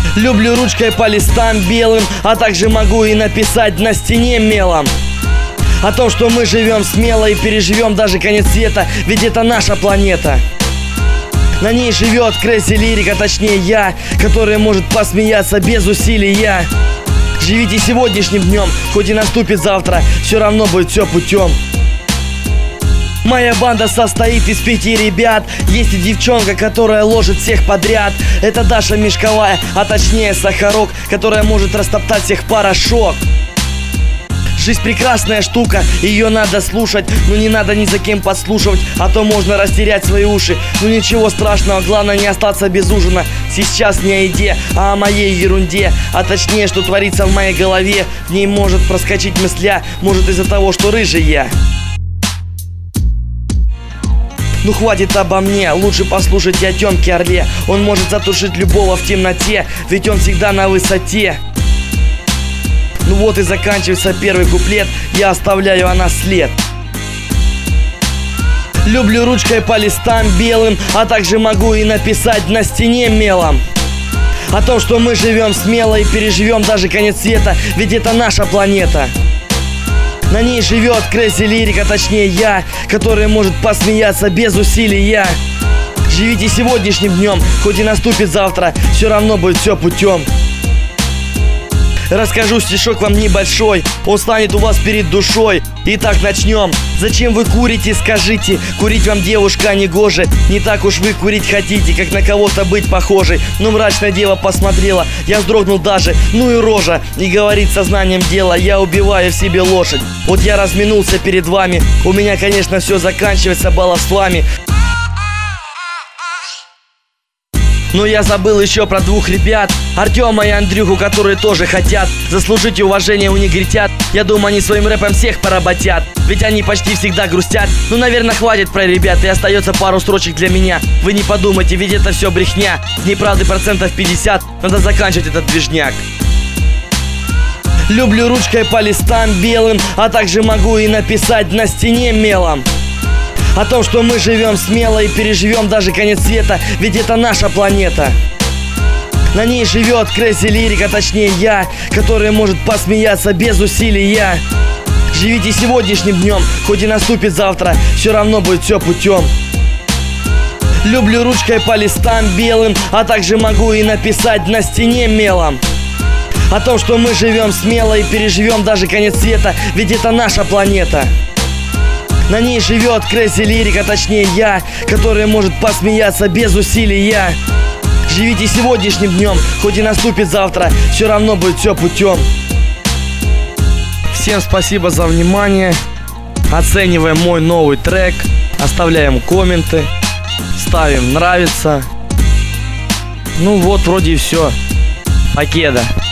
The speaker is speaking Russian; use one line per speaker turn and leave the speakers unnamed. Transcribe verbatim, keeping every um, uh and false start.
Люблю ручкой по листам белым, а также могу и написать на стене мелом о том, что мы живем смело и переживем даже конец света, ведь это наша планета. На ней живет Crazy Lyric, а точнее я, который может посмеяться без усилий я. Живите сегодняшним днем, хоть и наступит завтра, все равно будет все путем. Моя банда состоит из пяти ребят. Есть и девчонка, которая ложит всех подряд. Это Даша Мешковая, а точнее Сахарок, которая может растоптать всех порошок. Жизнь прекрасная штука, ее надо слушать, но не надо ни за кем подслушивать, а то можно растерять свои уши. Ну ничего страшного, главное не остаться без ужина. Сейчас не о еде, а о моей ерунде, а точнее, что творится в моей голове. В ней может проскочить мысля, может из-за того, что рыжий я. Ну хватит обо мне, лучше послушайте о Тёмке Орле. Он может затушить любого в темноте, ведь он всегда на высоте. Ну вот и заканчивается первый куплет, я оставляю о нас след. Люблю ручкой по листам белым, а также могу и написать на стене мелом о том, что мы живем смело и переживем даже конец света, ведь это наша планета. На ней живет Crazy Lyric, а точнее я, который может посмеяться без усилий я. Живите сегодняшним днем, хоть и наступит завтра, все равно будет все путем. Расскажу стишок вам небольшой, он станет у вас перед душой. Итак, начнем. Зачем вы курите, скажите? Курить вам, девушка, не гоже. Не так уж вы курить хотите, как на кого-то быть похожей. Но мрачная дева посмотрела, я вздрогнул даже, ну и рожа. И говорит сознанием дела, я убиваю в себе лошадь. Вот я разминулся перед вами, у меня, конечно, все заканчивается баловствами. Но я забыл еще про двух ребят, Артема и Андрюху, которые тоже хотят заслужить уважение у негритят. Я думаю, они своим рэпом всех поработят, ведь они почти всегда грустят. Ну, наверное, хватит про ребят, и остается пару строчек для меня. Вы не подумайте, ведь это все брехня. Неправды процентов пятьдесят, надо заканчивать этот движняк. Люблю ручкой по листам белым, а также могу и написать на стене мелом о том, что мы живем смело и переживем даже конец света, ведь это наша планета. На ней живет Crazy Lyric, а точнее я, который может посмеяться без усилий я. Живите сегодняшним днем, хоть и наступит завтра, все равно будет все путем. Люблю ручкой по листам белым, а также могу и написать на стене мелом о том, что мы живем смело и переживем даже конец света, ведь это наша планета. На ней живет Crazy Lyric, а точнее я, который может посмеяться без усилий я. Живите сегодняшним днем, хоть и наступит завтра, все равно будет все путем. Всем спасибо за внимание. Оцениваем мой новый трек, оставляем комменты, ставим нравится. Ну вот, вроде и все. Покеда.